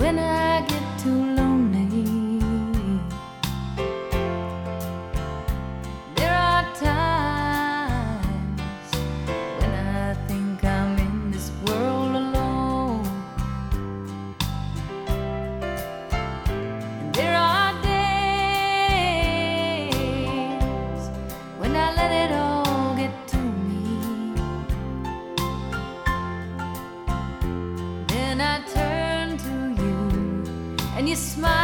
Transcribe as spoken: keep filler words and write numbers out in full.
when I get too lonely. There are times when I think I'm in this world alone, and there are days when I let it all get to me. Then I turn to you and you smile.